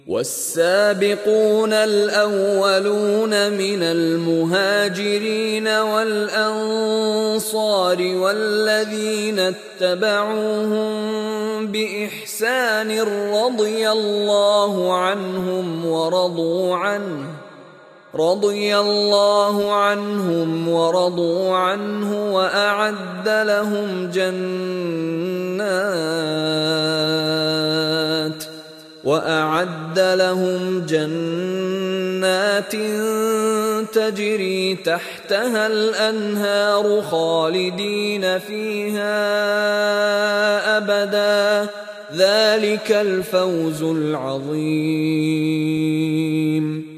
والسابقون الأولون من المهاجرين والأنصار والذين اتبعوهم بإحسان رضي الله عنهم ورضوا عنه وأعد لهم جنات تجري تحتها الأنهار خالدين فيها أبدا ذلك الفوز العظيم.